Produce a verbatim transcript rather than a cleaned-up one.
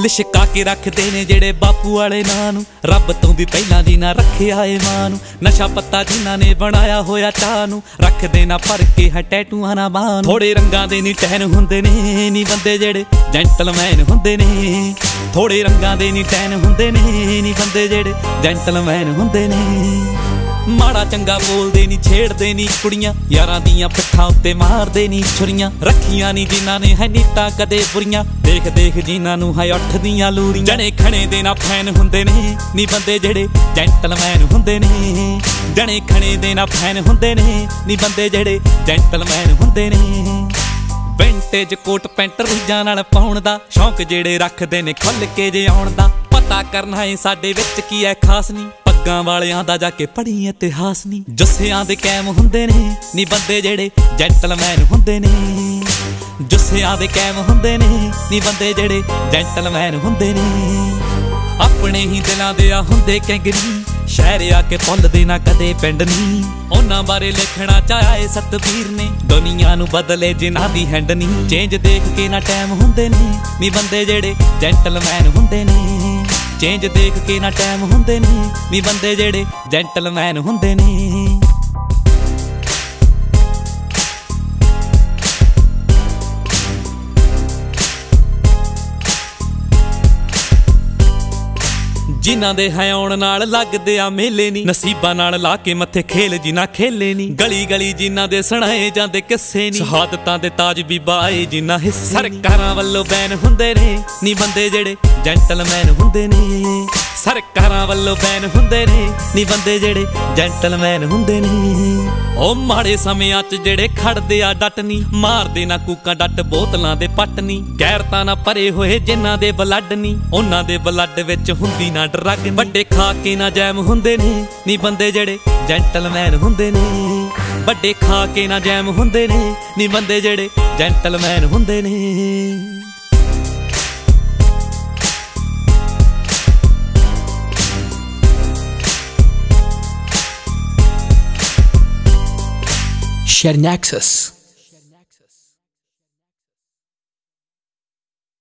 ਲਿਸ਼ਕਾ ਕੇ ਰੱਖਦੇ ਨੇ ਜਿਹੜੇ ਬਾਪੂ ਵਾਲੇ ਨਾਂ ਨੂੰ, ਰੱਬ ਤੋਂ ਵੀ ਪਹਿਲਾਂ ਦੀ ਨਾ ਰੱਖਿਆ ਏ ਮਾਂ ਨੂੰ। ਨਸ਼ਾ ਪੱਤਾ ਜਿਨ੍ਹਾਂ ਨੇ ਬਣਾਇਆ ਹੋਇਆ ਚਾਹ ਨੂੰ, ਰੱਖਦੇ ਨਾ ਭਰ ਕੇ ਹੈ ਟੈਟੂਆਂ ਨਾ ਬਾਹ ਨੂੰ। ਥੋੜੇ ਰੰਗਾਂ ਦੇ ਨੀ ਟੈਨ ਹੁੰਦੇ ਨੇ ਨੀ ਬੰਦੇ ਜਿਹੜੇ ਜੈਂਟਲਮੈਨ ਹੁੰਦੇ ਨੇ, ਥੋੜੇ ਰੰਗਾਂ ਦੇ ਨੀ ਟੈਨ ਹੁੰਦੇ ਨੇ ਨੀ ਬੰਦੇ ਜਿਹੜੇ ਜੈਂਟਲਮੈਨ ਹੁੰਦੇ ਨੇ। ਮਾੜਾ ਚੰਗਾ ਬੋਲਦੇ ਨੀ ਛੇੜਦੇ ਨੀ ਕੁੜੀਆਂ, ਯਾਰਾਂ ਦੀਆਂ ਪਿੱਠਾਂ ਉੱਤੇ ਮਾਰਦੇ ਨੀ ਛੁਰੀਆਂ। ਰੱਖੀਆਂ ਨੀ ਜਿਨ੍ਹਾਂ ਨੇ ਹੈ ਨੀਤਾਂ ਕਦੇ ਬੁਰੀਆਂ, ਦੇਖ ਦੇਖ ਜਿਨ੍ਹਾਂ ਨੂੰ ਹੈ ਉੱਠਦੀਆਂ ਲੂਰੀਆਂ। ਜਣੇ ਖਣੇ ਦੇ ਨਾ ਫੈਨ ਹੁੰਦੇ ਨੇ ਨੀ ਬੰਦੇ ਜਿਹੜੇ ਜੈਂਟਲਮੈਨ ਹੁੰਦੇ ਨੇ, ਜਣੇ ਖਣੇ ਦੇ ਨਾ ਫੈਨ ਹੁੰਦੇ ਨੇ ਨੀ ਬੰਦੇ ਜਿਹੜੇ ਜੈਂਟਲਮੈਨ ਹੁੰਦੇ ਨੇ। ਵਿੰਟੇਜ ਕੋਟ ਪੈਂਟ ਰੀਝਾਂ ਨਾਲ ਪਾਉਣ ਦਾ ਸ਼ੌਂਕ ਜਿਹੜੇ ਰੱਖਦੇ ਨੇ ਖੁੱਲ ਕੇ ਜੇ ਆਉਣ ਦਾ। ਪਤਾ ਕਰਨਾ ਏ ਸਾਡੇ ਵਿੱਚ ਕੀ ਐ ਖਾਸ ਨੀ, ਪੱਗਾਂ ਵਾਲਿਆਂ ਦਾ ਜਾ ਕੇ ਪੜ੍ਹੀ ਇਤਿਹਾਸ ਨੀ। ਜੁੱਸਿਆਂ ਦੇ ਕੈਮ ਹੁੰਦੇ ਨੇ ਨੀ ਬੰਦੇ ਜਿਹੜੇ ਜੈਂਟਲਮੈਨ ਹੁੰਦੇ ਨੇ, ਜੁੱਸਿਆਂ ਦੇ ਕੈਮ ਹੁੰਦੇ ਨੇ ਨੀ ਬੰਦੇ ਜਿਹੜੇ ਜੈਂਟਲਮੈਨ ਹੁੰਦੇ ਨੇ। ਆਪਣੇ ਹੀ ਦਿਲਾਂ ਦੇ ਆ ਹੁੰਦੇ ਕੈਂਗਰੀ, ਸ਼ਹਿਰ ਆ ਕੇ ਭੁੱਲਦੇ ਨਾ ਕਦੇ ਪਿੰਡ ਨੀ। ਉਹਨਾਂ ਬਾਰੇ ਲਿਖਣਾ ਚਾਹਿਆ ਏ ਸਤਬੀਰ ਨੇ, ਦੁਨੀਆ ਨੂੰ ਬਦਲੇ ਜਿਨ੍ਹਾਂ ਦੀ ਹੈਂਡ ਨੀ। ਚੇਂਜ ਦੇਖ ਕੇ ਨਾ ਟਾਈਮ ਹੁੰਦੇ ਨੇ ਨੀ ਬੰਦੇ ਜਿਹੜੇ ਜੈਂਟਲਮੈਨ ਹੁੰਦੇ ਨੇ, ਚੇਂਜ ਦੇਖ ਕੇ ਨਾ ਟਾਈਮ ਹੁੰਦੇ ਨੇ ਨੀ ਬੰਦੇ ਜਿਹੜੇ ਜੈਂਟਲਮੈਨ ਹੁੰਦੇ ਨੇ। ਜਿਨ੍ਹਾਂ ਦੇ ਹੈ ਆਉਣ ਨਾਲ ਲੱਗਦੇ ਆ ਮੇਲੇ ਨੀ, ਨਸੀਬਾਂ ਨਾਲ ਲਾ ਕੇ ਮੱਥੇ ਖੇਲ ਜਿਨ੍ਹਾਂ ਖੇਲੇ ਨੀ। ਗਲੀ ਗਲੀ ਜਿਨ੍ਹਾਂ ਦੇ ਸੁਣਾਏ ਜਾਂਦੇ ਕਿੱਸੇ ਨੀ, ਸ਼ਹਾਦਤਾਂ ਦੇ ਤਾਜ ਬੀਬਾ ਆਏ ਜਿਨ੍ਹਾਂ ਹਿੱਸੇ। ਸਰਕਾਰਾਂ ਵੱਲੋਂ ਬੈਨ ਹੁੰਦੇ ਨੇ ਨੀ ਬੰਦੇ ਜਿਹੜੇ ਜੈਂਟਲਮੈਨ ਹੁੰਦੇ ਨੇ, ਸਰਕਾਰਾਂ ਵੱਲੋਂ ਬੈਨ ਹੁੰਦੇ ਨੇ ਨੀ ਬੰਦੇ ਜਿਹੜੇ ਜੈਂਟਲਮੈਨ ਹੁੰਦੇ ਨੇ। ਉਹ ਮਾੜੇ ਸਮਿਆਂ 'ਚ ਜਿਹੜੇ ਖੜਦੇ ਆ ਡਟ ਨੀ, ਮਾਰਦੇ ਨਾ ਕੂਕਾਂ ਡੱਟ ਬੋਤਲਾਂ ਦੇ ਪੱਟ ਨੀ। ਗੈਰਤਾਂ ਨਾ ਭਰੇ ਹੋਏ ਜਿਨ੍ਹਾਂ ਦੇ ਬਲੱਡ ਨੀ, ਉਹਨਾਂ ਦੇ ਬਲੱਡ ਵਿੱਚ ਹੁੰਦੀ ਨਾ ਡਰੱਗ। ਵੱਡੇ ਖਾ ਕੇ ਨਾ ਜੈਮ ਹੁੰਦੇ ਨੇ ਨੀ ਬੰਦੇ ਜਿਹੜੇ ਜੈਂਟਲਮੈਨ ਹੁੰਦੇ ਨੇ, ਵੱਡੇ ਖਾ ਕੇ ਨਾ ਜੈਮ ਹੁੰਦੇ ਨੇ ਨੀ ਬੰਦੇ ਜਿਹੜੇ ਜੈਂਟਲਮੈਨ ਹੁੰਦੇ ਨੇ। Sharing access.